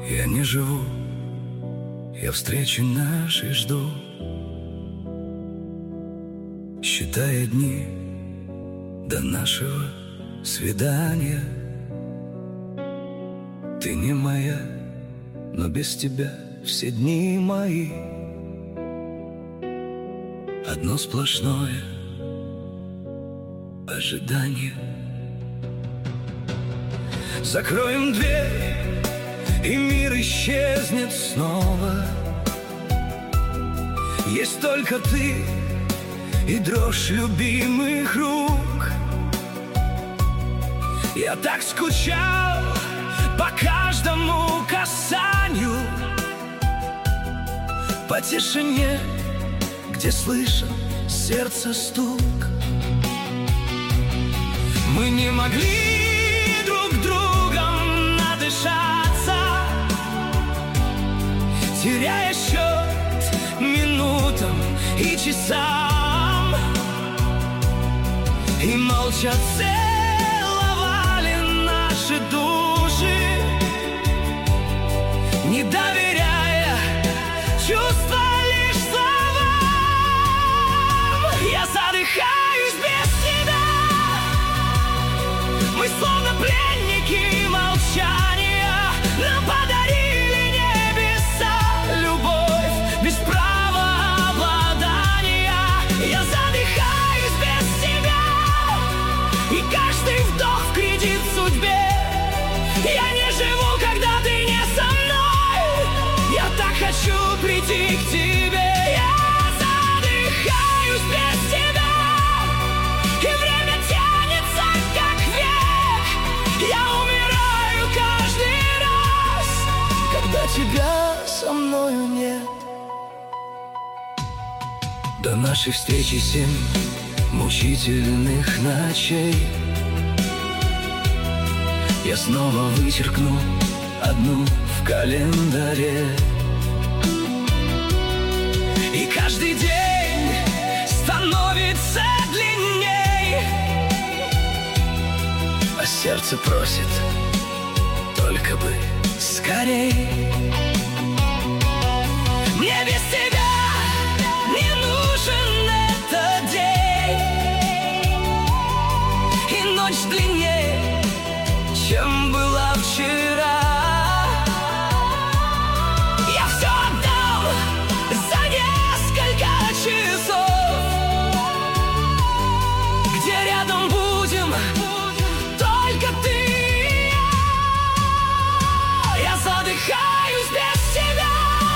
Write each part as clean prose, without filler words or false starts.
Я не живу, я встречи нашей жду, считая дни до нашего свидания. Ты не моя, но без тебя все дни мои одно сплошное ожидание. Закроем дверь, и мир исчезнет снова. Есть только ты и дрожь любимых рук. Я так скучал по каждому касанию, по тишине, где слышен сердце стук. Мы не могли друг другом надышаться, теряя счет минутам и часам, и молча целовали наши души, не доверяя чувства лишь словам. Я задыхаюсь без тебя. Мы словно пленники молчания, нам подарили небеса любовь без права обладания. Я задыхаюсь без тебя, и каждый вдох в кредит судьбе. Я не живу, когда ты не со мной. Я так хочу прийти к тебе. Я задыхаюсь без тебя, и время тянется как век. Я умираю каждый раз, когда тебя со мною нет. До нашей встречи 7 мучительных ночей. Я снова вычеркну одну в календаре, и каждый день становится длинней, а сердце просит только бы скорей. Мне без тебя не нужен этот день, и ночь длиннее, чем была вчера. Я все отдам за несколько часов, где рядом будем только ты и я. Я задыхаюсь без тебя,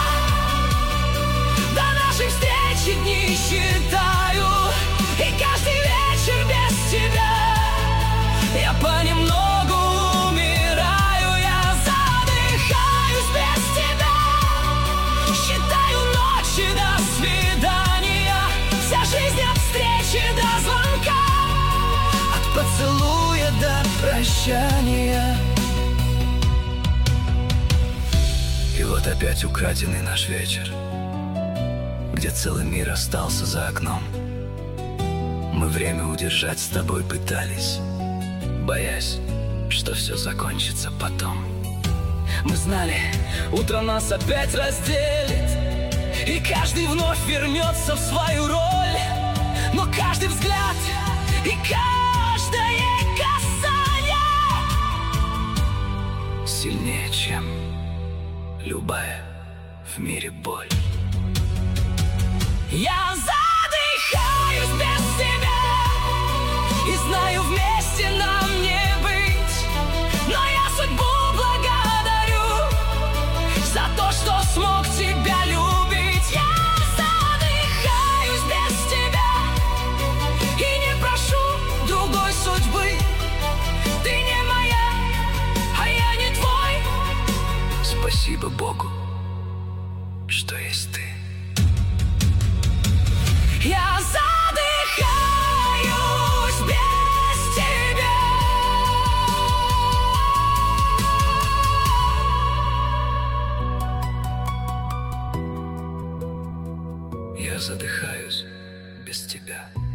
до нашей встречи дни считаю, и каждый вечер без тебя я понемногу умираю. Я задыхаюсь без тебя, считаю ночи до свидания, вся жизнь от встречи до звонка, от поцелуя до прощания. И вот опять украденный наш вечер, где целый мир остался за окном. Мы время удержать с тобой пытались, боясь, что все закончится потом. Мы знали, утро нас опять разделит, и каждый вновь вернется в свою роль. Но каждый взгляд и каждое касание сильнее, чем любая в мире боль. Я задыхаюсь без тебя, и знаю, вместе нам не быть, но я судьбу благодарю за то, что смог тебя любить. Я задыхаюсь без тебя и не прошу другой судьбы. Ты не моя, а я не твой. Спасибо Богу, что есть ты. Я задыхаюсь без тебя. Я задыхаюсь без тебя.